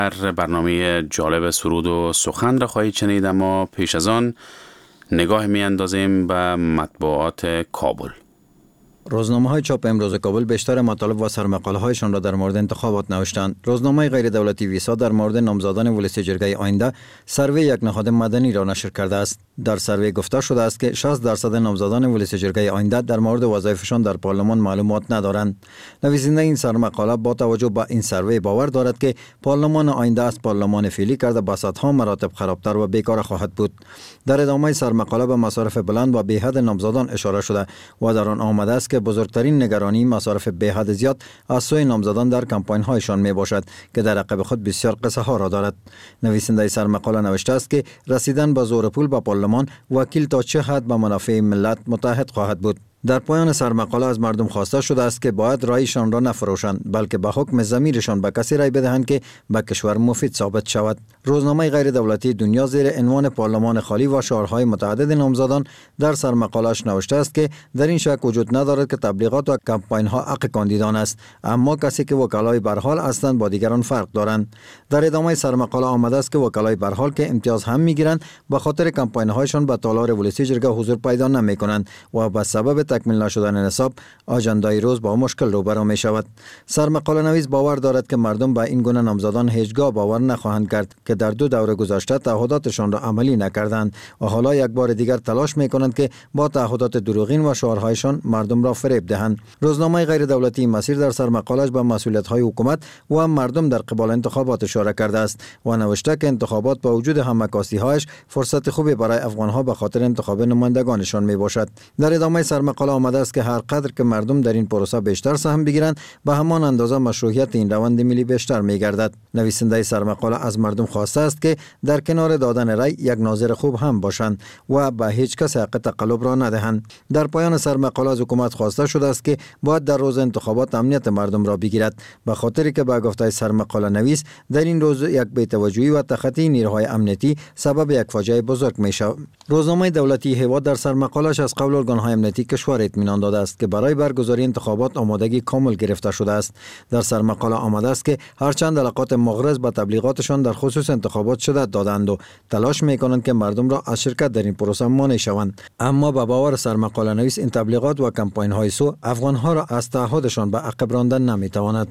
برنامه جالب سرود و سخن را خواهید شنید، اما پیش از آن نگاه می‌اندازیم به مطبوعات کابل. روزنامه‌های چاپ امروز کابل بیشتر مطالب و سرمقاله‌هایشان را در مورد انتخابات نوشتند. روزنامه غیر دولتی ویسا در مورد نامزدان ولسی جرگه آینده سروی یک نهاد مدنی را نشر کرده است. در سروی گفته شده است که 60% نامزدان ولسی جرگه آینده در مورد وظایفشان در پارلمان معلومات ندارند. نویسنده این سرمقاله با توجه به این سروی باور دارد که پارلمان آینده از پارلمان فعلی کرده به صدها مراتب خرابتر و بیکار خواهد بود. در ادامه سرمقاله به مصارف بلند و بی‌حد نامزدان اشاره شده و در آن آمده است که بزرگترین نگرانی مصارف بی‌حد زیاد از سوی نامزدان در کمپاین هایشان می باشد که در عقب خود بسیار قصه ها را دارد. نویسنده سرمقاله نوشته است که رسیدن به زور پول به پارلمان وکیل تا چه حد به منافع ملت متحد خواهد بود. در پایان سرمقاله از مردم خواسته شده است که باید رایشان را نفروشند، بلکه به حکم ضمیرشان به کسی رای بدهند که به کشور مفید ثابت شود. روزنامه غیر دولتی دنیا زیر عنوان پارلمان خالی و شعارهای متعدد نامزدان در سرمقاله‌اش نوشته است که در این شک وجود ندارد که تبلیغات و کمپاین ها حق کاندیدان است، اما کسی که وکلای برحال هستند با دیگران فرق دارند. در ادامه سرمقاله آمده است که وکلای برحال که امتیاز هم میگیرند به خاطر کمپاین هایشان به تالار ولسی جرگه حضور پیدا نمیکنند و به سبب تکمیل نشدن نصاب آجندای روز با مشکل روبرو می شود. سرمقاله نویس باور دارد که مردم به این گونه نامزدان هیچگاه باور نخواهند کرد که در 2 دوره گذشته تعهداتشان را عملی نکردند و حالا یک بار دیگر تلاش می کنند که با تعهدات دروغین و شعارهایشان مردم را فریب دهند. روزنامه غیر دولتی مسیر در سرمقاله‌اش به مسئولیت‌های حکومت و مردم در قبال انتخابات اشاره کرده است و نوشته که انتخابات با وجود همکاسی‌هایش فرصت خوبی برای افغان‌ها به خاطر انتخاب نمایندگانشان می باشد. در ادامه سرمقاله آمده است که هر قدر که مردم در این پروسه بیشتر سهم بگیرند به همان اندازه مشروعیت این روند ملی بیشتر می گردد. نویسنده سرمقاله از مردم خواسته است که در کنار دادن رای یک ناظر خوب هم باشند و به هیچ کس حق تقلب را ندهند. در پایان سرمقاله از حکومت خواسته شده است که باید در روز انتخابات امنیت مردم را بگیرد، به خاطری که به گفته سرمقاله نویس در این روز یک بی‌توجهی و تخطی نیروهای امنیتی سبب یک فاجعه بزرگ می شود. روزنامه دولتی هوا در سرمقاله‌اش از قول ارگان‌های امنیتی کشور اطمینان داده است که برای برگزاری انتخابات آمادگی کامل گرفته شده است. در سرمقاله آمده است که هرچند علاقات مغرض به تبلیغاتشان در خصوص انتخابات شدت دادند و تلاش می‌کنند که مردم را از شرکت در این پروسه مانع شوند، اما به باور سرمقاله نویس این تبلیغات و کمپاین‌های سو افغان‌ها را از تعهدشان به عقب راندن نمی‌تواند.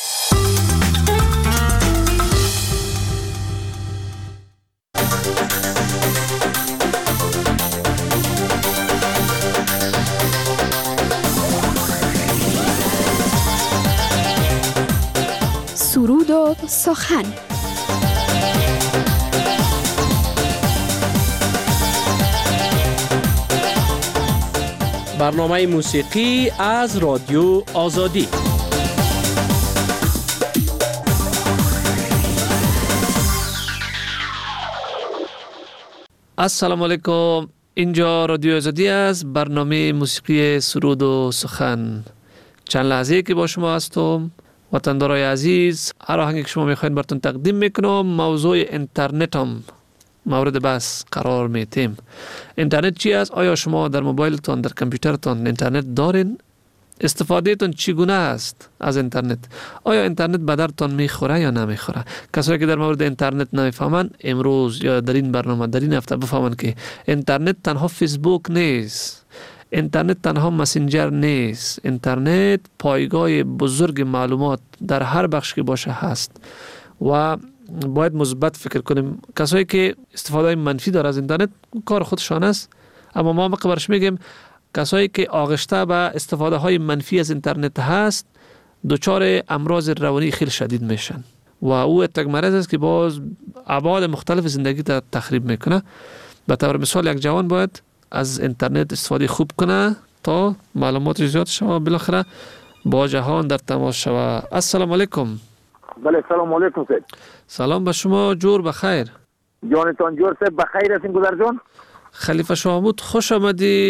سرود و سخن. برنامه موسیقی از رادیو آزادی. السلام علیکم، اینجا رادیو آزادی است. برنامه موسیقی سرود و سخن. چند لحظه که با شما هستم. وطندارای عزیز، هر آهنگی که شما میخواین براتون تقدیم میکنم. موضوع اینترنت هم مورد بحث قرار میتیم. اینترنت چی است؟ آیا شما در موبایلتون، در کامپیوترتون اینترنت دارین؟ استفاده تون چگونه است از اینترنت؟ آیا اینترنت به درتون میخوره یا نمیخوره؟ کسایی که در مورد اینترنت نمیفهمن امروز یا در این برنامه در این هفته بفهمن که اینترنت تنها فیسبوک نیست، اینترنت تنها مسنجر نیست، اینترنت پایگاه بزرگ معلومات در هر بخش که باشه هست و باید مثبت فکر کنیم. کسایی که استفاده منفی داره از اینترنت کار خودشان است، اما ما برش میگیم کسایی که آغشته به استفاده های منفی از اینترنت هست دچار امراض روانی خیلی شدید میشن و او یک مرض است که باز ابعاد مختلف زندگی را تخریب میکنه. به طور مثال یک جوان باید از اینترنت استفاده خوب کنه تا معلومات زیاد شوه، بالاخره با جهان در تماس شوه. السلام علیکم. بله سلام علیکم سید. سلام به شما، جور بخیر. جانتان جور سید بخیر هستین گذر جان؟ خلیفه شاهمود خوش آمدی.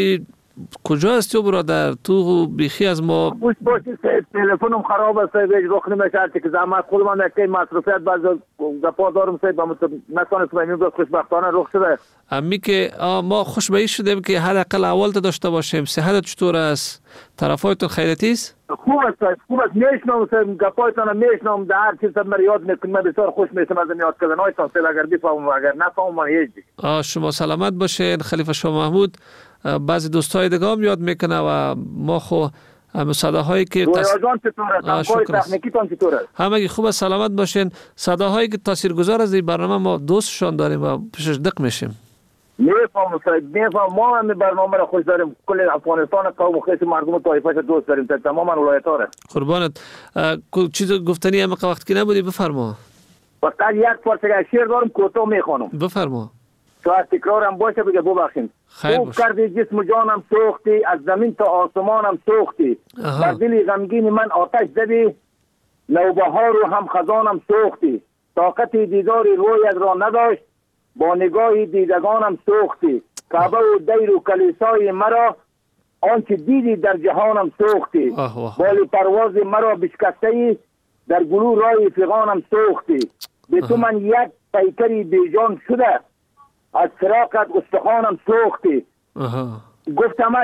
کجا هستی برادر؟ تو بیخی از ما گوش باشید سید، تلفنم خراب است سید، رخ نمیشه که زحمت خودم یک مصرفیت بعض گپا دارم سید، نتونستم امروز خوشبختانه رخ شده. امی که ما خوشبختی شدیم که حداقل اول داشته باشیم. صحت چطور است؟ طرفایتون خیریتی است؟ خوب است، خوب است. میشنم سید، گپایتان میشنم، در هر چیز من یاد میکنم، من بسیار خوش میشم از یاد کردنایتان سید. اگر بفهمم اگر نفهمم من هیچ. شما سلامت باشین خلیفه شاه محمود. بعضی دوستای دیگه هم یاد میکنه و ما خو صداهایی که جان چطور است؟ همکاری تکنیکیتان چطور است؟ همگی خوب است، سلامت باشین. صداهایی که تاثیرگذار از این برنامه ما دوستشان داریم و پیشش دق میشیم. میفهمم سید، میفهمم. ما هم برنامه را خوش داریم. کل افغانستان قوم و خیلی مردم طایفه دوست داریم سید، تماما ولایت‌ها را. قربانت. چیز گفتنی هم وقت که نبودی بفرما. فقط یک پارچه شعر دارم کوتاه میخوانم. بفرما. شاید تکرارم باشه بگه ببخشید. خوب کردی جسم و جانم سوختی، از زمین تا آسمانم سوختی، بر دل غمگین من آتش زدی، نوبهار و هم خزانم سوختی، طاقت دیدار رویت را نداشت، با نگاه دیدگانم سوختی، کعبه و دیر و کلیسای مرا آنچه دیدی در جهانم سوختی، بال پرواز مرا بشکسته، در گلو رای فغانم سوختی، به تو من یک پیکری بیجان شده، از فراقت استخوانم سوختی. گفتمش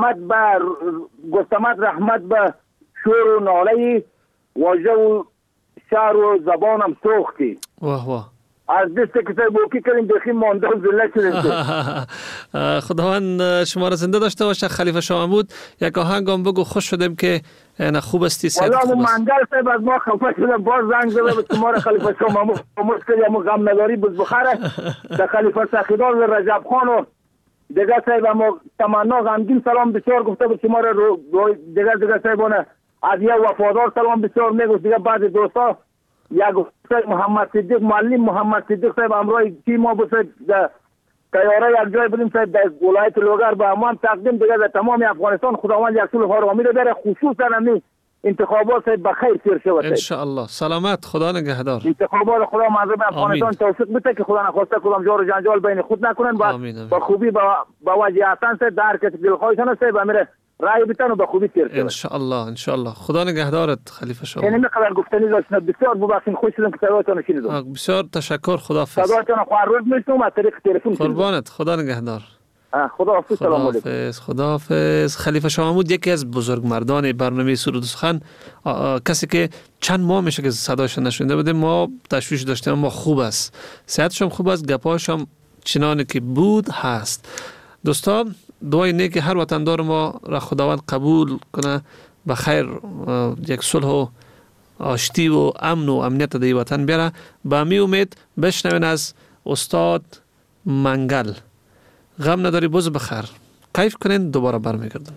رحمت به شور و ناله، واژه و شعر و زبانم سوختی. از دست کسی بوکی کردیم بخی مانده و زله شدیم. خداوند شما را زنده داشته باشه خلیفه شاه محمود. یک آهنگ هم بگو، خوش شدیم که خوب استی. والا منگل صاحب از ما خفه شدم، باز زنگ زده به شما را خلیفه شاه محمود مشکل همون غم نداری بز بخره در خلیفه سخیدار رجب خان و دیگه صاحب همون تمنا غمگین سلام بسیار گفته به شما را. دیگه صاحبانه از یه وفادار سلام بسیار میگوست. دیگه بعض دوستا یک محمد صدیق معلم محمد صدیق صاحب امروز کی ما بود در تیاره یک جای بودیم صاحب در ولایت لوگر به امان تقدیم دیگه در تمام افغانستان خداوند یک صلح آرامی رو بره، خصوصا همین انتخابات صاحب بخیر سیر شود ان شاء الله. سلامت، خدا نگهدار. انتخابات خدا مردم افغانستان توفیق بده که خدا نخواسته کدام جور و جنجال بین خود نکنن و با خوبی با وجه احسان صاحب در کسی دلخواهشان صاحب امیر رای بتن و به خوبی سیر شود. ان شاء الله ان شاء الله. خدا نگهدارت خلیفه شاه. یعنی میقدر گفتنی داشتن بسیار ببخشید، خوش شدم که صدایتان شنیدم. بسیار تشکر، خداحافظ. صدایتان خو هر روز میشنوم از طریق تلفن. قربانت، خدا نگهدار. خداحافظ. سلام علیکم. خداحافظ. خلیفه شاه محمود یکی از بزرگمردان برنامه سرود و سخن، کسی که چند ماه میشه که صداش نشنیده بودیم. ما تشویش داشتیم، ما خوب است، صحتش هم خوب است، گپاش هم چنانی که بود هست. دوستان، دعای نیک هر وطندار ما را خداوند قبول کنه، به خیر یک صلح و آشتی و امن و امنیت در وطن بیاره. با می امید بشنوین از استاد منگل. غم نداری بز بخیر. کیف کنین، دوباره برمیگردم.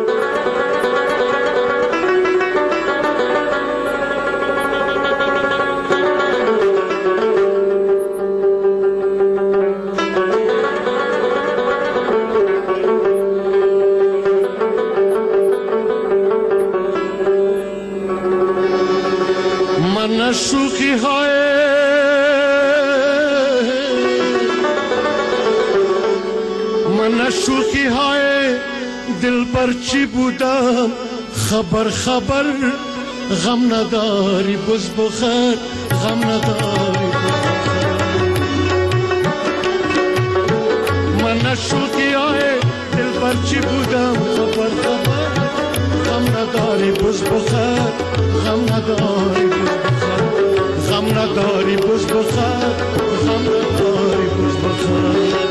شوخی های من شوخی های دل پر چی بودم، خبر غم نداری بز بخیر، غم نداری من شوخی های دل پر چی بودم، خبر غم نداری بز بخیر، غم نداری غم نداری بز بخیر، غم نداری بز بخیر.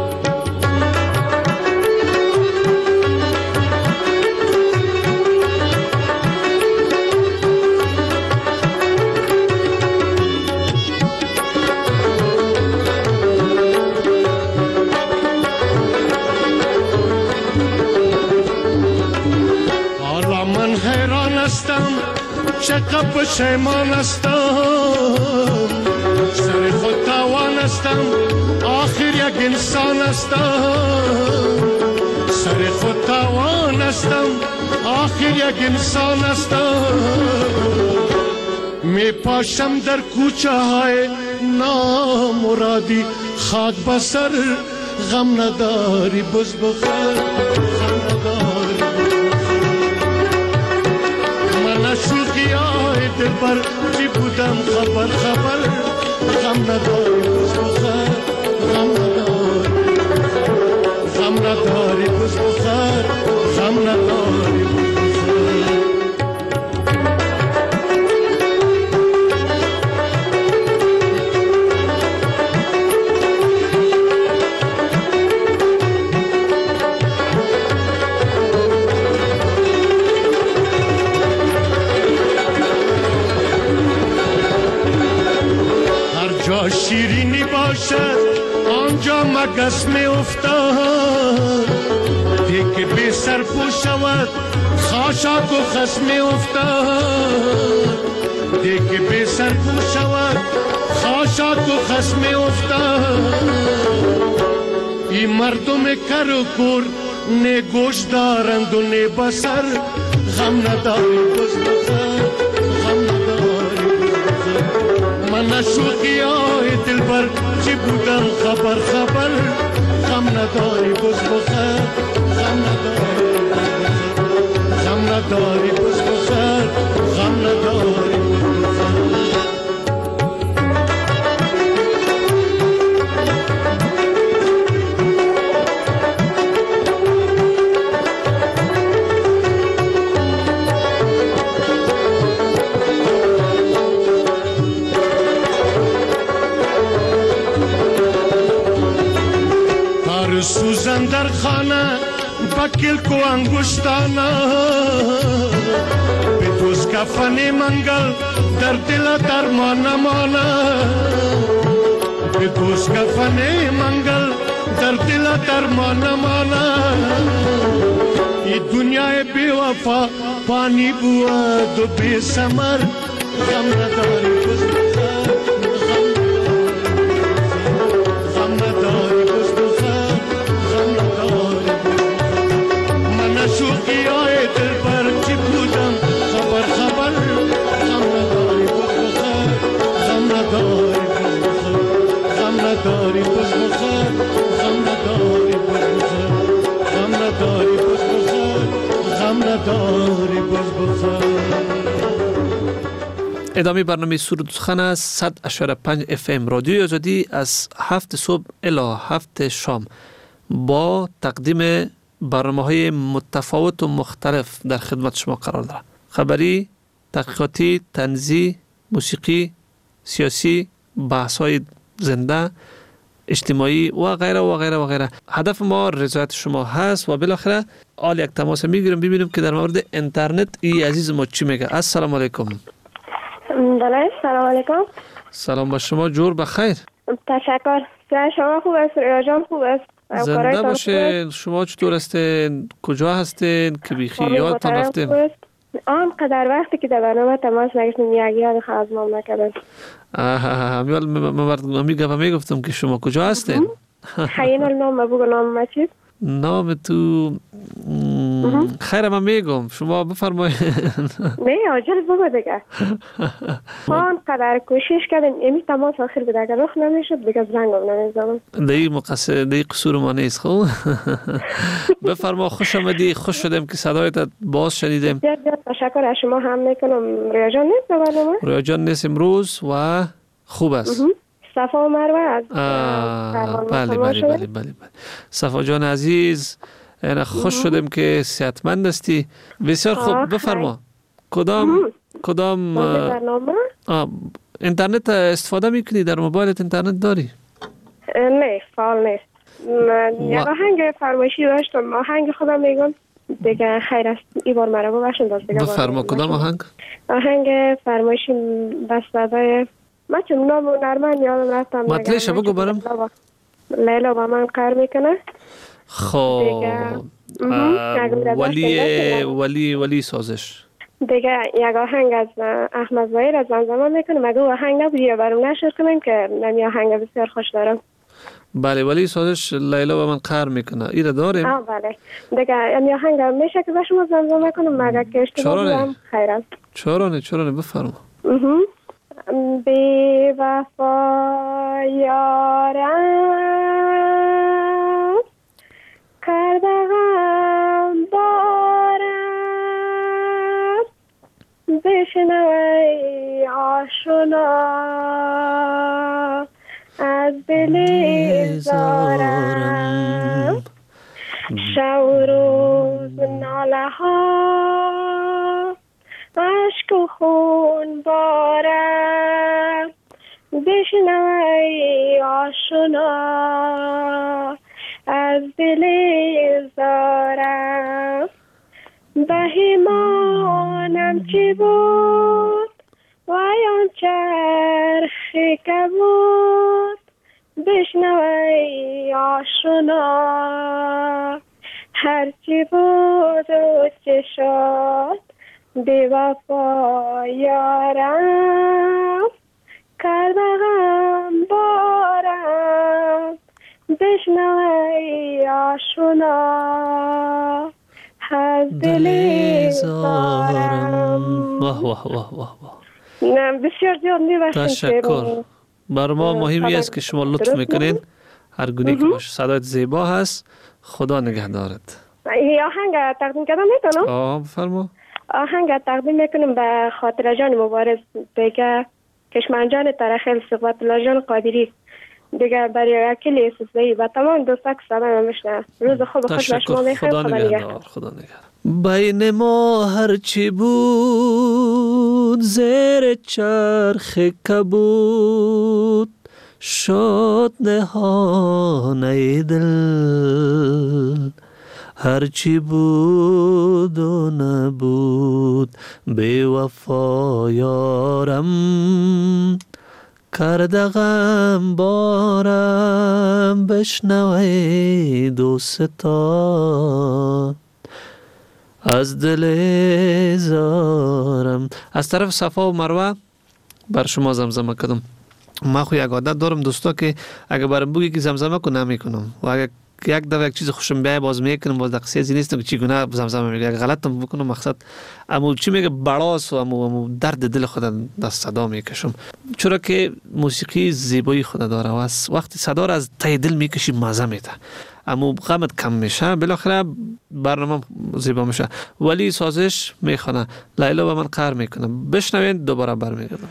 حالا من حیران هستم، چقدر پشیمان هستم، سر خود تاوان هستم، آخر یک انسان هستم، سر خود تاوان هستم، آخر یک انسان هستم. می پاشم در کوچه های نامرادی، خاک بسر غم نداری بز بخیر. دلبر چی بودم خبر غم نداری بس بخیر غم نداری بس بخیر غم نداری بس بخیر شیرینی باشد آنجا مگس می افتاد دیگه بی سر پو شود خاشاک و خس می افتاد دیگه بی سر پو شود خاشاک و خس می افتاد این مردم کر و کور نه گوش دارند و نه بسر غم نداری بس بخیر غم نداری من شوقی آی دلبر چی بودم خبر غم نداری بس بخیر غم نداری بس بخیر غم نداری سوزن در خانه بکل کو انگشتانه به دوست کفن منگل در دل درمان مانه به دوست کفن منگل در دل درمان مانه ای دنیای بی وفا پانی بود و بی ثمر غم نداری بس بخیر غم نداری بس بخیر شوقی آی دلبر چی بودم خبر غم نداری بس بخیر غم نداری بس بخیر غم نداری بس بخیر غم نداری بس بخیر غم نداری بس بخیر ادامه برنامه سرود و سخن است 100.5 FM رادیوی آزادی از 7 صبح الی 7 شام با تقدیم برنامه‌های متفاوت و مختلف در خدمت شما قرار دارد. خبری، تحقیقاتی، طنزی، موسیقی، سیاسی، بحث‌های زنده، اجتماعی و غیره و غیره و غیره. هدف ما رضایت شما هست و بالاخره آل یک تماس میگیریم ببینیم که در مورد اینترنت ای عزیز ما چی میگه. السلام علیکم. بله سلام علیکم. سلام با شما، جور بخیر. تشکر. شما خوب است؟ ریاجان خوب است؟ زنده باشه. شما چطور هستین؟ کجا هستین که بیخی یادتان رفتین؟ آنقدر وقتی که در برنامه تماس نگشتیم یک یاد خازمام نکردم. من میگفتم که شما کجا هستین؟ خیلی نام بگو نام چیست؟ نام تو خیر من میگم شما بفرمایید. نه عجل بگو دیگه. آنقدر کوشش کردیم امی تماس آخر بده اگر رخ نمیشد دیگه زنگم نمیزنم. دی قصور ما نیست. خب بفرما. خوش آمدی. خوش شدم که صدایت باز شنیدیم. تشکر از شما هم میکنم. ریاجان نیست برنامه؟ ریاجان نیست امروز و خوب است. صفا و مروه از بله. صفا جان عزیز خوش شدم که صحتمند هستی. بسیار خوب. بفرما کدام برنامه؟ اینترنت استفاده میکنی؟ در موبایلت اینترنت داری؟ نه فعال نیست. یک آهنگ فرمایشی داشتم. آهنگ خودم میگم دیگه خیر است. این بار مرا ببخشید. بفرما کدام آهنگ؟ آهنگ فرمایشی بسته‌های من چون نام نرمن یادم رفتم. مطلعش بگو برم. لیلا با من قهر میکنه. خب ولی سازش دیگه یک آهنگ از احمد ظاهر از زمزمه میکنه. مگه آهنگ نبودی برام نشر کنیم که نمی آهنگ بسیار خوش دارم. بله ولی سازش لیلا با من قهر میکنه. ایره داریم. بله دیگه یعنی آهنگ میشه که شما زمزمه کنم مگه که اشتباه بودم خیر است. چرا بفرما. بی وفا یارم کرده غم بارم بشنوی آشنا از دل زارم شب و روز ناله ها عشق و خون بارم بشنوی آشنا از دل زارم بهیمانم چی بود ویان چرخی که بود بشنوی آشنا هرچی بود و چه شد بی وفا یارم کردم بارم بشنوی آشنا از دل زارم. واه واه واه واه واه. نه بسیار زیاد میبخشید. تشکر. بر ما مهمی است که شما لطف میکنین. هر گونه که باشه صدایت زیبا هست. خدا نگهدارت. آهنگ تقدیم کردم میکنم؟ بفرما. آهنگ تقدیم میکنم به خاطر جان مبارز بگه کشمن جان ترخیل صفت الله جان قادری دیگه برای اکلی سوزهی و تمام دوستا که سلام میشنه. روز خوب خوش به شما میخوام. خدا نگهدار. خدا نگهدار. بین ما هرچی بود زیر چرخ کبود شد نهانه دل هرچی بود و نبود بی وفا یارم کرده غم بارم بشنوی دوستا از دل زارم. از طرف صفا و مروه بر شما زمزمه کردم. ما خو یک عادت دارم دوستا که اگه برام بگی که زمزمه کنم میکنم و اگه یک دفعه یک چیز خوشم بیای باز میکنم باز دقیقه چیزی نیست که چگونه زمزمه میگه اگه غلطم بکنم مقصد امو چی میگه بڑاس و امو درد دل خود دست صدا میکشم چرا که موسیقی زیبایی خود داره و وقتی صدا را از ته دل میکشی مزه میده امو غمت کم میشه بالاخره برنامه زیبا میشه. ولی سازش میخونه لیلا و من قهر میکنه. بشنوین دوباره برمیگردم.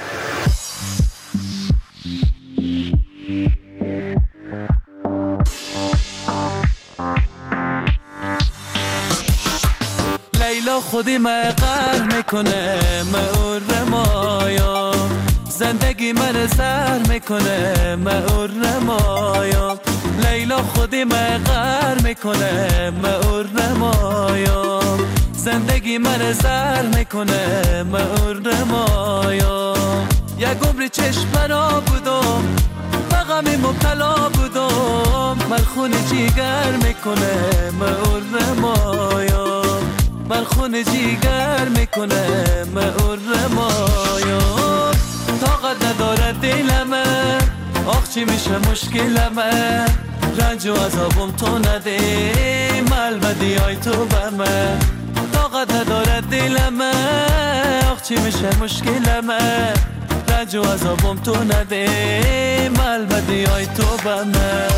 لیلا خودی من قهر میکنه مهور مایا زندگی من سر میکنه مهور مایا لیلا خودی من قهر میکنه مهور مایا زندگی من سر میکنه مهور مایا یک عمر چشم برا بودم غمی مبتلا بودم من خون جیگر میکنه مهور مایا من خون جیگر میکنه مهور مایا طاقت نداره دلمه آخ چی میشه مشکلمه رنج و عذابم تو نده ملبدی های تو بمه طاقت نداره دلمه آخ چی میشه مشکلمه رنج و عذابم تو نده ملبدی های تو بمه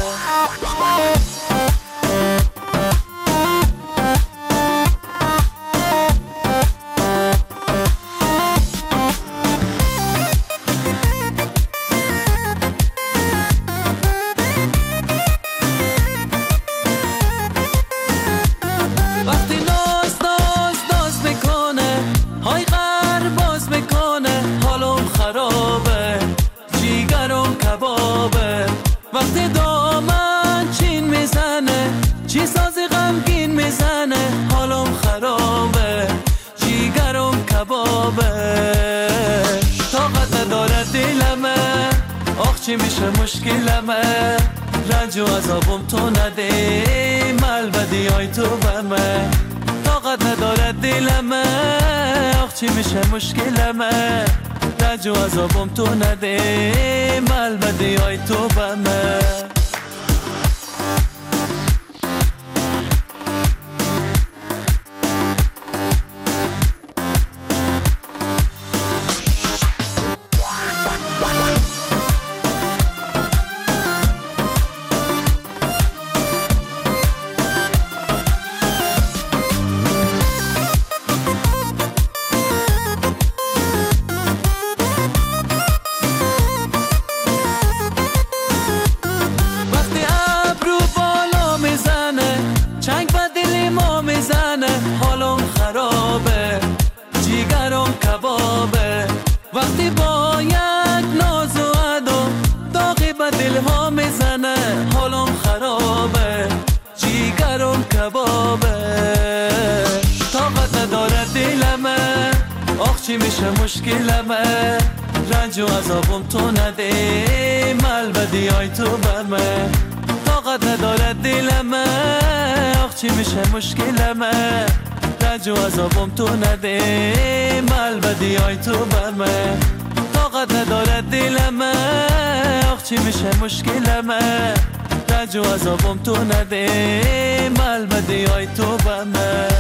وقتی دامن چین میزنه چی سازی غمگین میزنه حالم خرابه جیگرم کبابه طاقت نداره دلمه آخ چی میشه مشکلمه رنج و عذابم تو نده ملبدی های تو بمه طاقت نداره دلمه آخ چی میشه مشکلمه رنج و عذابم تو نده ملبدی های تو بمه میشه مشکلمه رنج و عذابم تو نده مال بدی های تو برمه طاقت ندارد دلمه آخ چی میشه مشکلمه رنج و عذابم تو نده مال بدی های تو برمه طاقت ندارد دلمه آخ چی میشه مشکلمه رنج و عذابم تو نده مال بدی های تو برمه.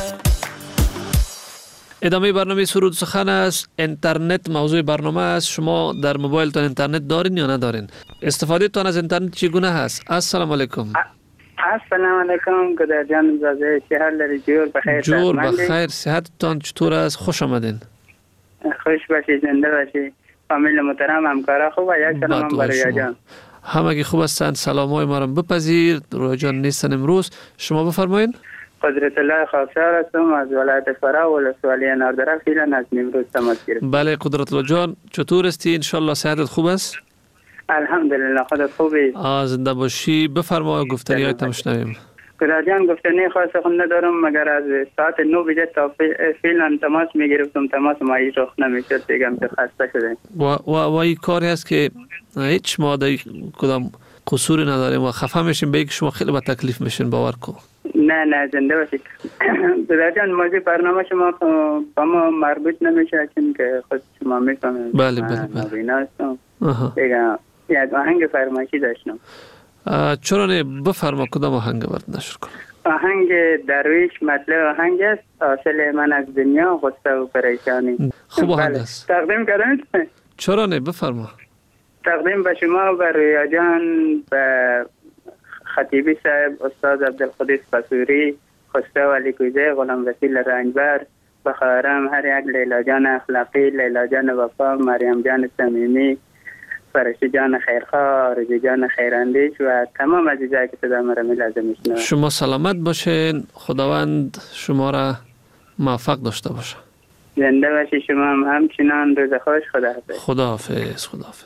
ادامه برنامه سرود سخن است. اینترنت موضوع برنامه است. شما در موبایلتان اینترنت دارین یا ندارین؟ استفاده تان از اینترنت چگونه هست؟ السلام علیکم. السلام علیکم گدر جان زاده شهر لری جور بخیر. جور بخیر. صحتتان چطور است؟ خوش آمدین. خوش باشید، زنده باشید. فامیل محترم، همکارا خوب و یک سلام برای رویا جان. همگی خوب هستند. سلامای ما را بپذیر. رویا جان نیستن امروز. شما بفرمایید. قدرت الله خاکسار هستم از ولایت فرا ولسوالی ناردره. فعلا از نیمروز تماس گرفتم. بله قدرت الله جان چطور هستی؟ ان شاء الله صحتت خوب است؟ الحمدلله خودت خوبی؟ زنده باشی. بفرما گفتنی هایت میشنویم. قدرت جان گفتنی خاص خود ندارم مگر از ساعت 9 بجه تا فعلا تماس میگرفتم، تماس ما هیچ رخ نمیشد. دیگه که خسته شدیم و این کاری هست که هیچ ما در کدام قصوری نداریم و خفه میشیم به اینکه شما خیلی با تکلیف میشین. باور کن. نه زنده باشید. قدرت جان موضوع برنامه شما با ما مربوط نمیشه چون که خود شما میفهمید. بله. نابینا هستم. دیگه یک آهنگ فرمایشی داشتم. چرا نه؟ بفرما کدام آهنگ برد نشر کن. آهنگ درویش مطلب آهنگ است. حاصل من از دنیا غصه و پریشانی. خوب آهنگ است. تقدیم کردم. چرا نه؟ بفرما. تقدیم به شما، به رویا جان، به خطیبی صاحب، استاد عبدالقدیر قصوری، خسته ولی کوزه، غلام وسیل رنجبر، به خواهرم هر یک، لیلا جان اخلاقی، لیلا جان وفا، مریم جان صمیمی، فرشته جان خیرخواه، آرزو جان خیراندیش و تمام عزیزایی که صدا مرا لازم میشنوند. شما سلامت باشین. خداوند شما را موفق داشته باشه. زنده باشی شما هم همچنان. روز خوش. خداحافظ.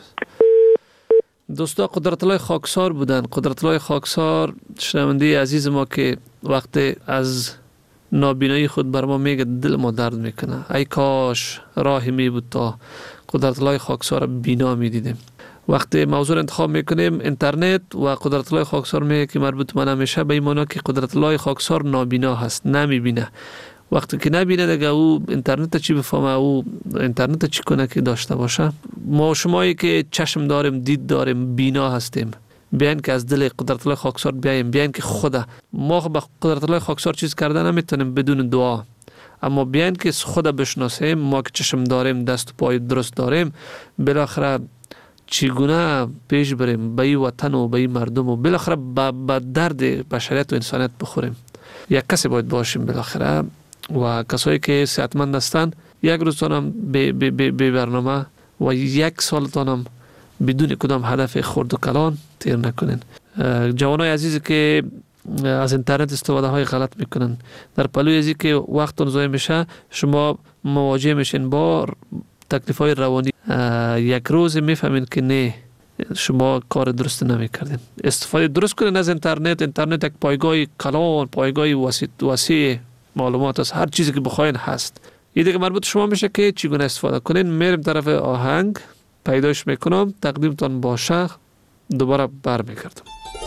دوستا قدرت الله خاکسار بودن. قدرت الله خاکسار شنونده عزیز ما که وقتی از نابینایی خود بر ما میگه دل ما درد میکنه. ای کاش راهی می بود تا قدرت الله خاکسار بینا میدیدیم. وقتی موضوع انتخاب میکنیم اینترنت و قدرت الله خاکسار میگه که مربوط من نمیشه، به این معنی که قدرت الله خاکسار نابینا هست، نمیبینه. وقتی که نبینه دیگه او اینترنت چی بفهمه، او اینترنت چی کنه که داشته باشه. ما شمایی که چشم داریم، دید داریم، بینا هستیم، بیاین که از دل قدرت الله خاکسار بیایم. بیاین که خدا ما به قدرت الله خاکسار چیز کرده نمیتونیم بدون دعا، اما بیاین که خدا بشناسیم. ما که چشم داریم، دست و پای درست داریم، بالاخره چگونه پیش بریم به این وطن و به این مردم و بالاخره به درد بشریت و انسانیت بخوریم. یک کسی باید باشیم بالاخره و کسایی که صحتمند هستند یک روزتانم به برنامه و یک سالتانم بدون کدام هدف خرد و کلان تیر نکنین. جوانای عزیزی که از اینترنت استفاده های غلط میکنن، در پلوی ازی که وقتتون ضایع میشه شما مواجه میشین با تکلیف های روانی. یک روز میفهمین که نه، شما کار درست نمیکردین. استفاده درست کنین از اینترنت. اینترنت یک پایگاه کلان، پایگاه وسیع معلومات است. هر چیزی که بخواین هست. این دیگه مربوط شما میشه که چگونه استفاده کنین. میریم طرف آهنگ پیداش میکنم، تقدیمتان باشه، دوباره برمیگردم.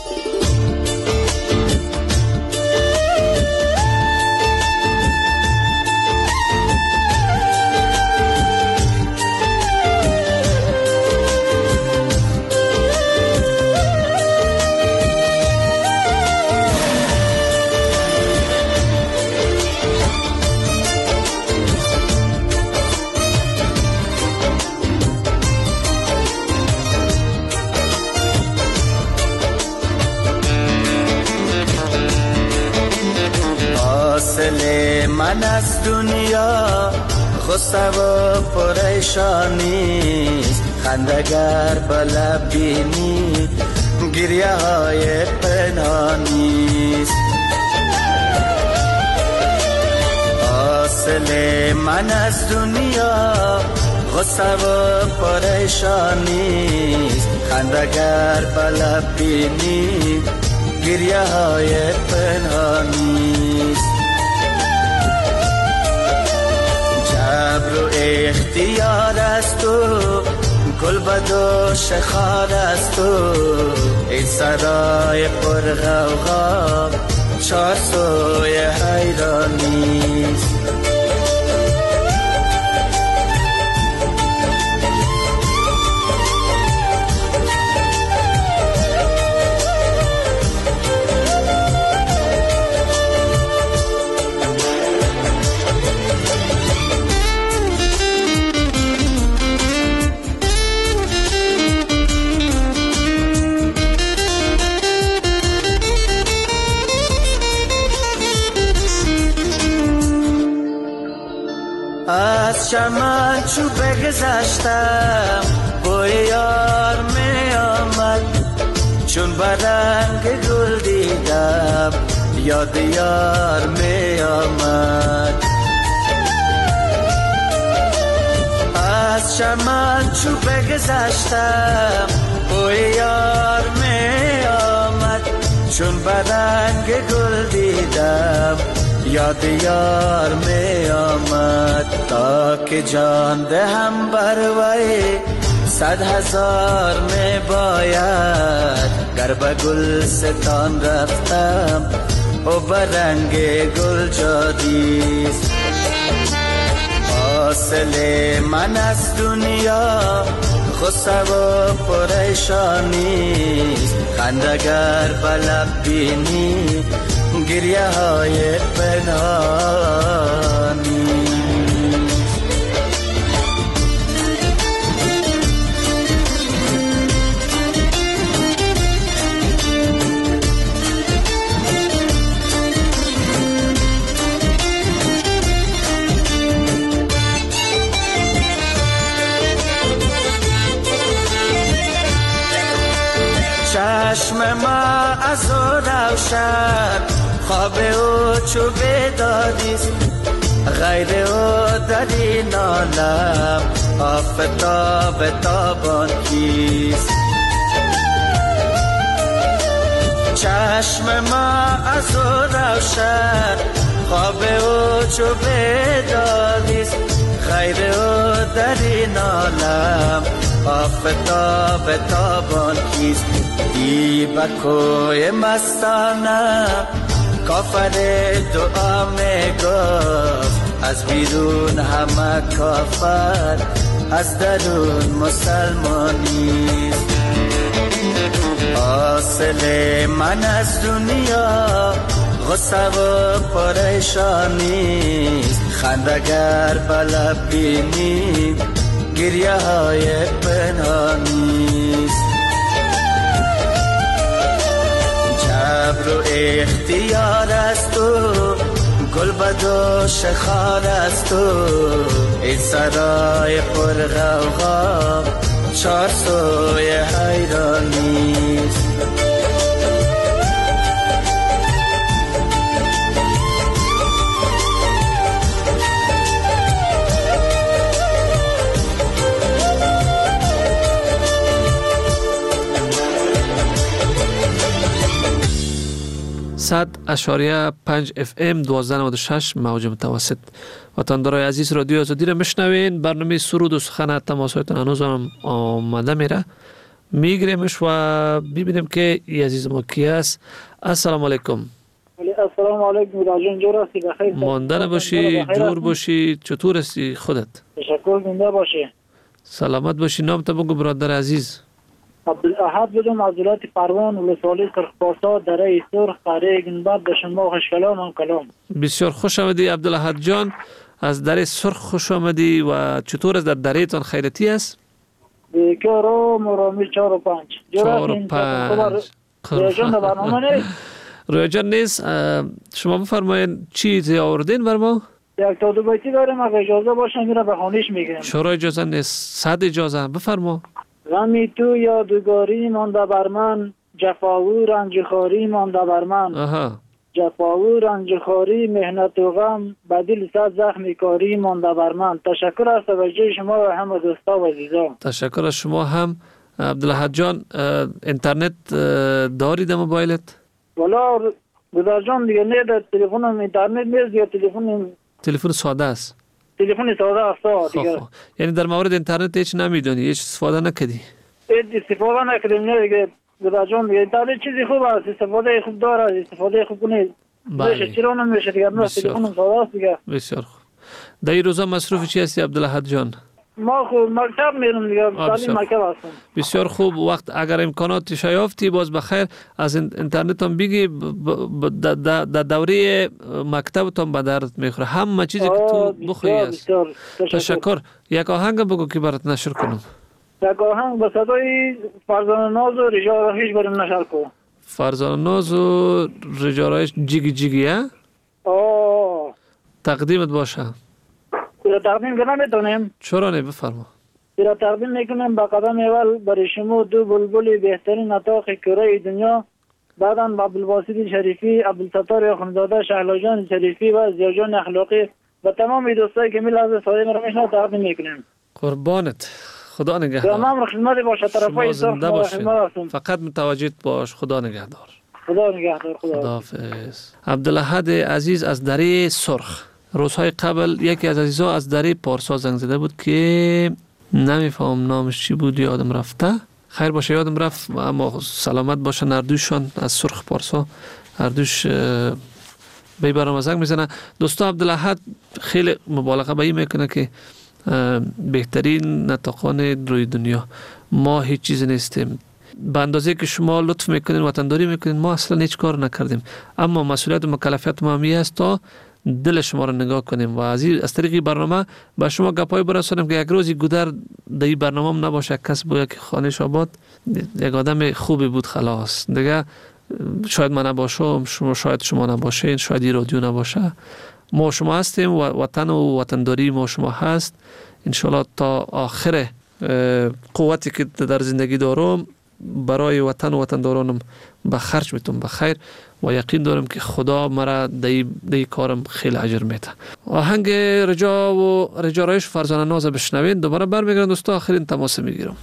حاصل من از دنیا غصه و پریشانیست، خندگر به لب بینی گریه های پنهانیست. حاصل من از دنیا غصه و پریشانیست، خندگر به لب بینی گریه های پنهانیست. جبر جبر و اختیار است و گل بد و شخار است و این سرای پر غوغا چار سوی حیرانیست. از چمن چو بگذشتم بوی یار می آمد، چون برنگ گل دیدم یاد یار می آمد. از چمن چو بگذشتم بوی یار می آمد، چون برنگ گل دیدم یاد یار می آمد. تا که جان دهم بر وی 100,000 می باید، گر به گلستان رفتم و برنگ گل جادیست. حاصل من از دنیا غصه و پریشانیست، خندگر به لب بینی گریه های پنهانی. چشم ما از او روشن خواب او چو بیدادیست، غیر او در این عالم آفتاب تابان کیست. چشم ما از او روشن خواب او چو بیدادیست، غیر او در این عالم آفتاب تابان کیست. دی بکوی مستانه کافر دعا می گفت، از بیرون همه کافر از درون مسلمانیست. حاصل من از دنیا غصه و پریشانیست، خندگر به لب بینی گریه های پنهانیست. جبر و اختیار است و گل بد و شخار است و این سرای پر غوغا چار سوی حیرانیست. صد اشاریه 5 FM 1296 موج متوسط. وطندارای عزیز رادیو آزادی را میشنوین. برنامه سرود و سخن تماسهایتان هنوز هم آمده میره، میگیریمش و ببینیم که ای عزیز ما کی است. السلام علیکم. السلام علیکم راجان، جور هستی؟ بخیر مانده باشی، جور باشی، چطور هستی خودت؟ تشکر، زنده باشی، سلامت باشی. نام تا بگو برادر عزیز. عبدالاحد بودم از ولایت پروان، ولسوالی سرخپارسا، دره سرخ، قریه گنبد، دشنبه خوشکلام هم کلام. بسیار خوش آمدی عبدالاحد جان، از دره سرخ خوش آمدی. و چطور است در دره تان خیرتی است؟ که رو مرامی 4 و 5 4 و 5 رویجان در برنامه نیست؟ رویجان نیست. شما بفرمایید چیزی آوردین بر ما؟ یک تا 2 بیتی داریم، اگه اجازه باشه میره به خانیش میگیریم. چرا اجازه نیست؟ 100 اجازه، بفرما. غمی تو یادگاری مانده بر من، جفا و رنج خواری مانده بر من. جفا و رنج خواری، مهنت و غم، به دل 100 زخم کاری مانده بر من. تشکر از توجه شما و همه دوستا و عزیزان. تشکر از شما هم. عبدالاحد جان، اینترنت داری در موبایلت؟ والا گذار جان دیگه نه، در تلفنم اینترنت نیست، یا تلفن ساده است. تلفن ساده است دیگه. یعنی در مورد اینترنت هیچ نمیدونی، هیچ استفاده نکردی؟ استفاده نکردیم نه دیگه. برادران دیگه اینترنت چیزی خوب است، استفاده خوب داره، استفاده خوب کنید. بله. چرا نمیشه دیگه؟ نه تلفن ساده است دیگه. بسیار خوب. در این روزا مصروف چی هستی عبدالاحد جان؟ ما خوب مکتب میرم دیگه، تعلیم مکتب هستم. بسیار خوب. وقت اگر امکاناتش یافتی باز بخیر از اینترنت هم بگی، در دوره مکتبتون به دردت میخوره. همه چیزی که تو بخوی است. تشکر. یک آهنگ بگو که برات نشر کنم. یک آهنگ به صدای فرزانه ناز و رجا راهیش بریم نشر کنم. فرزانه ناز و رجا راهیش جیگی جیگی ها؟ تقدیمت باشه. را تقدیم کنم میتونیم؟ چرا نه، بفرما. را تقدیم میکنم با قدم اول برای شما دو بلبل بهترین نطاق کره دنیا، بعدا با عبدالباسط شریفی، عبدالستار اخوندزاده، شهلا جان شریفی و زیا جان اخلاقی و تمام دوستایی که میلازم سایه مرا تقدیم میکنیم. قربانت. خدا نگهدار. تمام خدمت باشه طرفای زنده باشید. فقط متواجد باش. خدا نگهدار. خدا نگهدار. خداحافظ. عبدالاحد عزیز از دره سرخ. روزهای قبل یکی از عزیزا از دره پارسا زنگ زده بود که نمیفهم نامش چی بود، یادم رفته. خیر باشه، یادم رفت، اما سلامت باشن اردوشان از سرخ پارسا. اردوش به برنامه زنگ میزنه. دوستا عبدالاحد خیلی مبالغه به این میکنه که بهترین نطقان روی دنیا. ما هیچ چیز نیستیم. به اندازه که شما لطف میکنین، وطنداری میکنین، ما اصلا هیچ کار نکردیم. اما مسئولیت و مکلفیت ما همی است تا دل شما رو نگاه کنیم و از طریق برنامه به شما گپای برسونیم که یک روزی گذر در این برنامه هم نباشه، کس باید که خانش آباد یک آدم خوبی بود خلاص دیگه. شاید من نباشم، شاید شما نباشین، شاید این رادیو نباشه، ما شما هستیم و وطن و وطنداری ما شما هست. انشالله تا آخر قوتی که در زندگی دارم برای وطن و وطندارانم به خرج میتونم بخیر و یقین دارم که خدا مرا دی کارم خیلی اجر میده. آهنگ رجا و رجا راهیش فرزانه ناز بشنوین. دوباره برمیگردم دوستا، آخرین تماس میگیرم.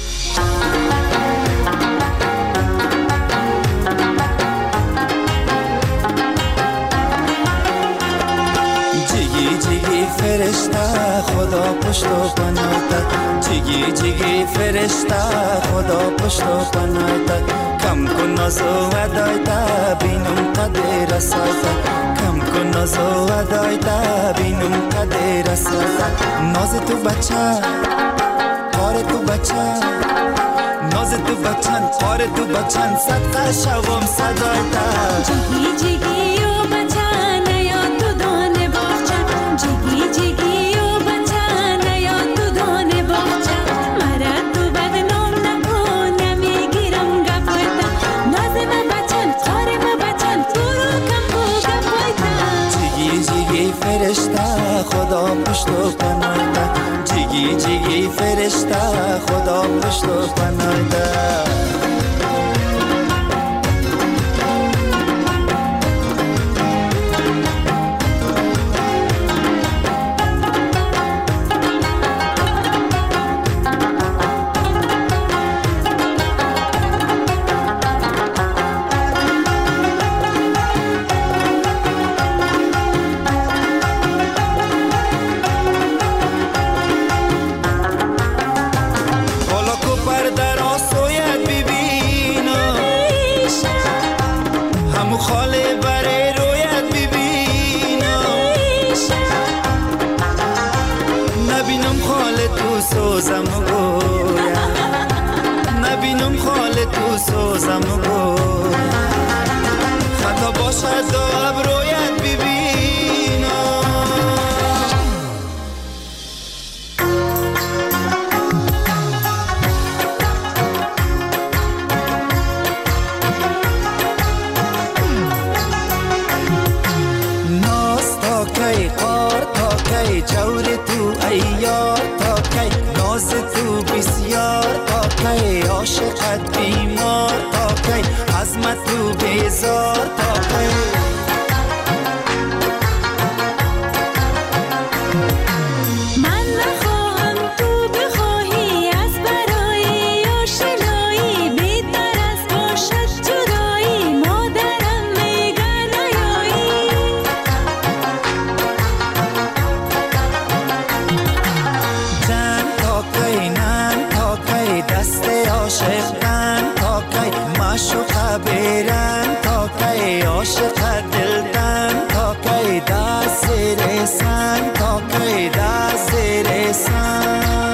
فرشته خدا پشت و پناهت، جیگی جیگی فرشته خدا پشت و پناهت، کم کن ناز و ودایت بینم قدر رسایت، کم کن ناز و ودایت بینم قدر رسایت. ناز تو بچه کار تو بچه، ناز تو بچن کار تو بچن، صدقه شوم صدایت. جیگی جیگی و بچه نیا تو دانه باغچه، جیگی جیگی و بچه نیا تو دانه باغچه، مرا تو بدنام نکن نمیگیرم گپایتا، ناز ما بچن کار ما بچن برو کم بو گپایتا. جیگی جیگی فرشته خدا پشت و پناهت، جیگی جیگی فرشته خدا پشت و پناهت. نبینم خال تو سوزم گو، خطا باشد دو ابرویت ببینم. ناز تا کی قار تا کی جور تو ایار تا کی، ناز تو بسیار تا کی عاشقت بیمار تا کی، عظمت تو بیزار تا کی. من نخواهم تو بخواهی از برای آشنایی، بهتر از باشد جدایی مادرم میگه نیایی. تا کی معشوق بیرن تا کی عاشق دلتن تا کی دست زیر سنگ تا کی دست زیر سنگ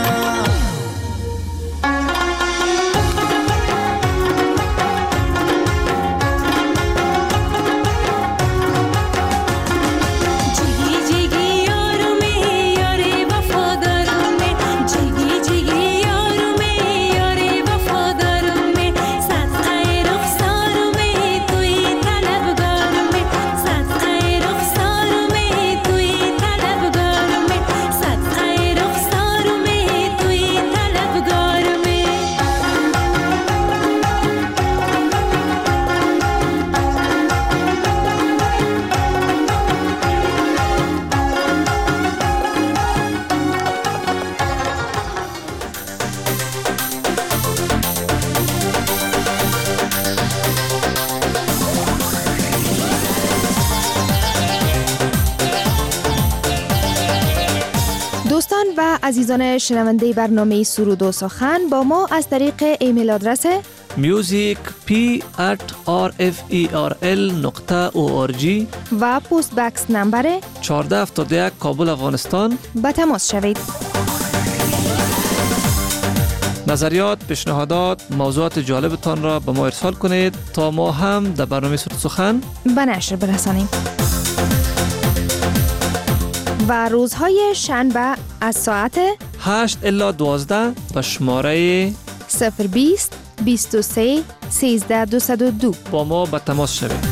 دوستان و عزیزان شنونده برنامه سرود و سخن با ما از طریق ایمیل آدرس music@rferl.org و پست بکس نمبر 1471 کابل افغانستان به تماس شوید. نظریات، پیشنهادات، موضوعات جالبتان را به ما ارسال کنید تا ما هم در برنامه سرود سخن به نشر برسانیم. و روزهای شنبه از ساعت 8 الی 12 به شماره 020 23 13 202 با ما به تماس شوید.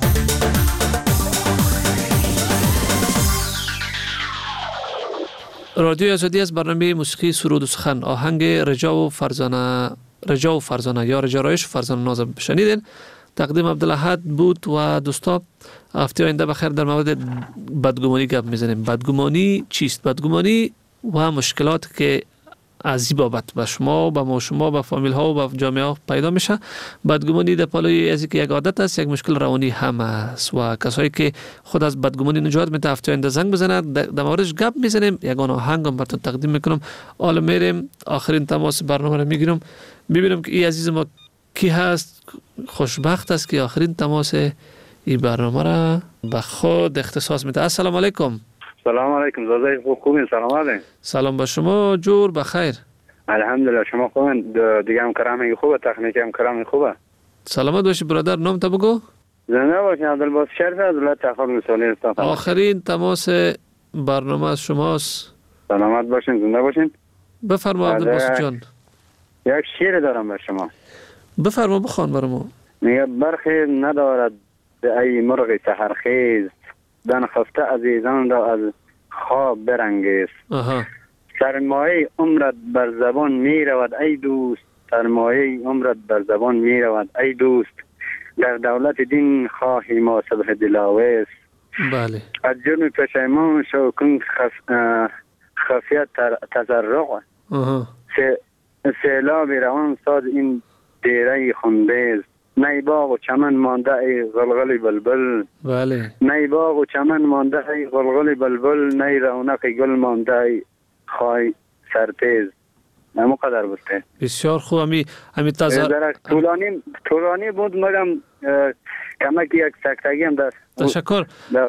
رادیو آزادی از برنامه موسیقی سرود و سخن آهنگ رجا و فرزانه یا رجا رایش و فرزانه نازم شنیدین. تقدیم عبدالاحد بود و دوستا هفته آینده بخیر در مورد بدگمانی گپ میزنیم. بدگمانی چیست؟ بدگمانی و مشکلات که از این بابت به شما، به ما شما، به فامیل ها و به جامعه ها پیدا میشه. بدگمانی در پالوی از که یک عادت است، یک مشکل روانی هم است و کسایی که خود از بدگمانی نجات میده هفته آینده زنگ بزنند در موردش گپ میزنیم. یگان آهنگ هم براتون تقدیم میکنم. حالا میریم آخرین تماس برنامه رو میگیرم ببینم که این عزیز ما کی هست. خوشبخت است که آخرین تماس این برنامه را به خود اختصاص میده. السلام علیکم. سلام علیکم. زاده خوبین؟ سلام علیکم. سلام با شما. جور بخیر. الحمدلله. شما خوبین؟ دیگه هم کرامه خوبه، تکنیک هم کرامه خوبه. سلامت باشی برادر. نام تا بگو. زنده باشین. عبدالباسط شریف از ولایت تخار مثالی هستم. آخرین تماس برنامه از شماست. سلامت باشین، زنده باشین. بفرما عبدالباسط جان. یک شعر دارم بر شما. بفرما بخوان برامو. میگه برخی ندارد ای مرغ سحرخیز دن خفته عزیزان را از خواب برانگیز. سرمایه عمرت بر زبان می رود ای دوست، سرمایه عمرت بر زبان می رود ای دوست، در دولت دین خواهی ما صبح دلاویز. بله. از جرم پشیمان شو کن خفیت تزرق سیلاب روان ساز این دیره خندیز. نی باغ و چمن مانده ای غلغل بلبل. بله. نی باغ و چمن مانده ای غلغل بلبل، نی رونق گل مانده ای خای سرتیز. نمو قدر بسته. بسیار خوب. همی طولانی بود مگم کمک یک سکتگی هم دست. تشکر.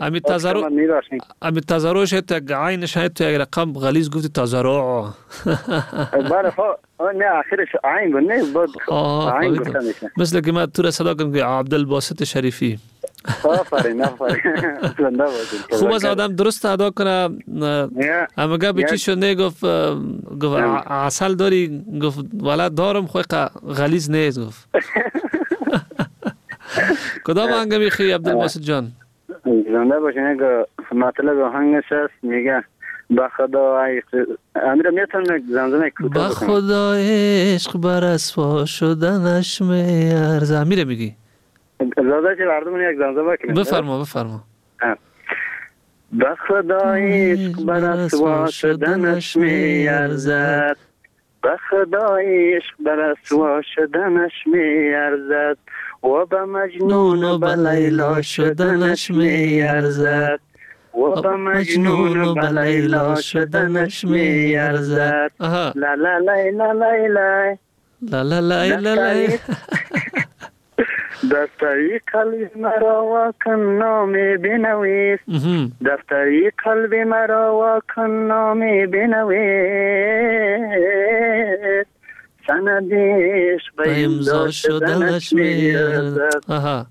همی تزارع شد یک عین شاید تو یک رقم غلیظ گفتی تزارع. بله نه آخرش عین بود نه بود عین گفتم میشه. مثل که من تو را صدا کنم که عبدالباسط شریفی. آفرین. خوب از آدم درست ادا کنه. اما گفت چی شد نه گفت عسل داری؟ گفت والا دارم خوی غلیظ نیست. گفت کدام آهنگ میخوای عبدالباسط جان؟ زنده باشین. یک مطلب آهنگش هست میگه با خدا امیر میتونم زمزمه کوتاه با خدا عشق بر اسوا شدنش میارزه. امیر میگی؟ زاده چه بردمون یک زمزمه کنیم. بفرما. با خدا عشق بر اسوا شدنش میارزد، با خدا عشق بر اسوا شدنش میارزد، و به مجنون و به لیلا شدنش میارزد، و به مجنون و به لیلا شدنش میارزد. لا لا لا لا لا لا لا لا لا لا لا دفتری قلب مرا و کن نامی بنویس دفتری قلب مرا و کن نامی بنویس سندیش به امضا شدنش میارزد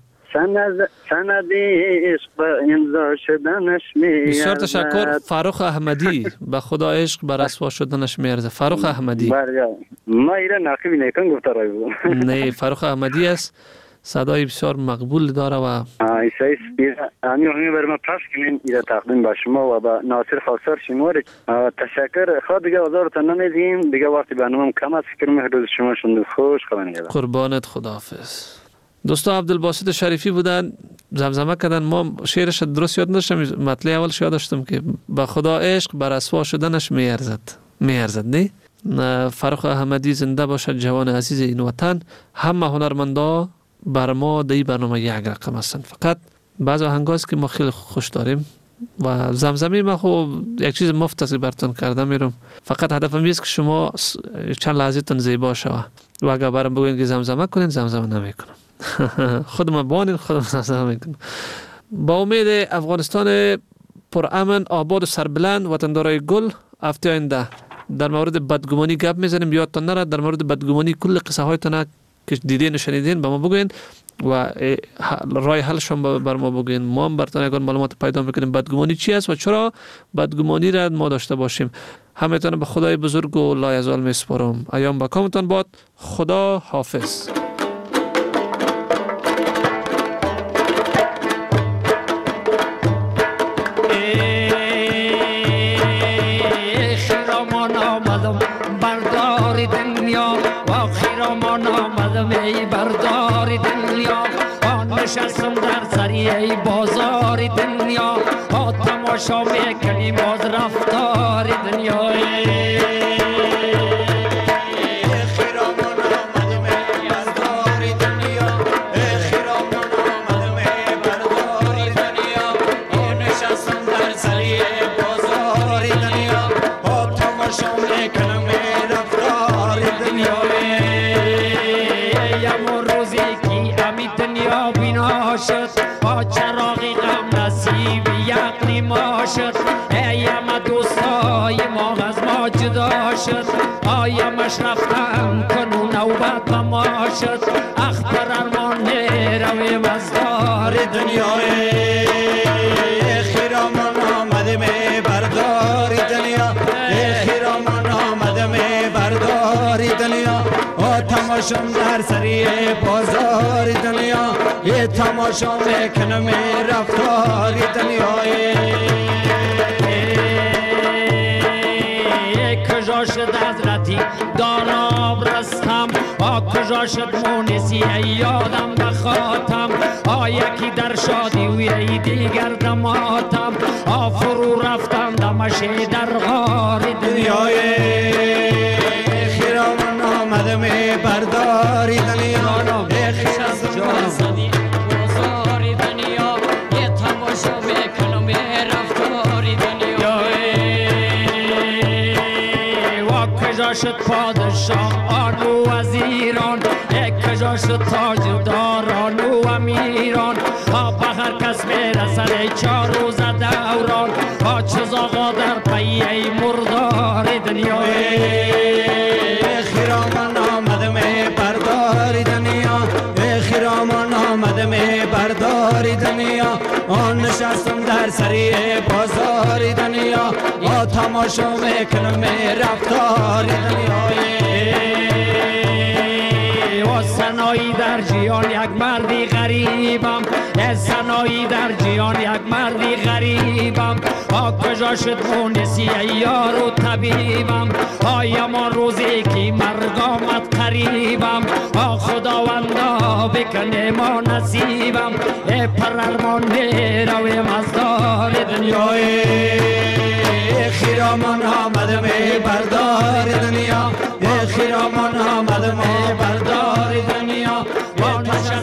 سندیش به امضا شدنش میارزد. بسیار تشکر. فاروق احمدی به خدا عشق بر رسوا شدنش میارزد. فاروق احمدی ما ایره ناقی نیکن گفته رای بود. نه فاروق احمدی است. صدای بسیار مقبول داره و ایسای همین برای ما پس کنین ایره تقدیم به شما و به ناصر خاصر شماره تشکر. خواه دیگه آزارتان نمیدیم دیگه. وقتی برنامه کم است فکر محدود شما شنده خوش خواهن گردم. قربانت. خداحافظ. دوستا عبدالباسط شریفی بودن زمزمه کردن. ما شعرش درست یاد نداشتم. مطلع اولش یاد داشتم که به خدا عشق بر رسوا شدنش میارزد. نه فاروق احمدی زنده باشد. جوان عزیز این وطن. همه هنرمندا بر ما در این برنامه یک رقم هستند. فقط بعض آهنگاست که ما خیلی خوش داریم و زمزمه ما خب یک چیز مفت است که براتون کرده میرم. فقط هدفم است که شما چند لحظه تون زیبا شوه و اگر برام بگوین که زمزمه کنین زمزمه نمیکنم. خودم بانین خودم زمزمه میکنم. با امید افغانستان پرامن آباد و سربلند وطندارای گل هفته آینده در مورد بدگمانی گپ میزنیم. یادتون نره در مورد بدگمانی کل قصه هایتون که دیدین و شنیدین به ما بگوین و رای حلشون بر ما بگوین. ما هم براتون اگر معلومات پیدا میکنیم بدگمانی چی است و چرا بدگمانی را ما داشته باشیم. همتون به خدای بزرگ و لایزال میسپارم. ایام با کامتان باد. خدا حافظ. ای بردار دنیا نشستم در سریع بازار دنیا تماشا میکنیم باز رفتار دنیا. چراغی غم نصیب یقی ما شد. ایم دوستای ما از ما جدا شد. آیمش رفتن کنو نوبت ما شد. اخبر ارمان رویم از دار دنیای خیرامان آمده می بردار دنیا. خیرامان آمده می بردار دنیا. تماشام در سری بازار دنیا. یه تماشا میکنم رفتار دنیا. کجا شد حضرتی داناب رستم کجا شد مونسی یادم بخاتم. یکی در شادی و یکی دیگر دماتم. فرو رفتم دمشی در غار دنیای خیرامان آمده می برداری دنیا. خیرامان جانسانی بازاری دنیا. یه تماشا میکنم رفتاری دنیا. و کجا شد پادشاه آنو وزیران. کجا شد تاجداران و امیران. به هر کس میرسد 4 روز دوران. چیز آقا در پیه مردار دنیا. خیرامان آمده می برداری دنیا. خیرامان آمده می برداری دنیا. نشستم در سری بازار دنیا. تماشا میکنم رفتار دنیا. سنایی در جیان یک مردی غریبم. سنایی در جیان یک مردی غریبم. کجا شد مونسی یار و طبیبم. یمان روزی که مرگ آمد قریبم. خداوندا بکنه ما نصیبم. پر ارمان میرویم از دار دنیای خیرامان آمده می بردار دنیا. خیرامان آمده می بردار دنیا.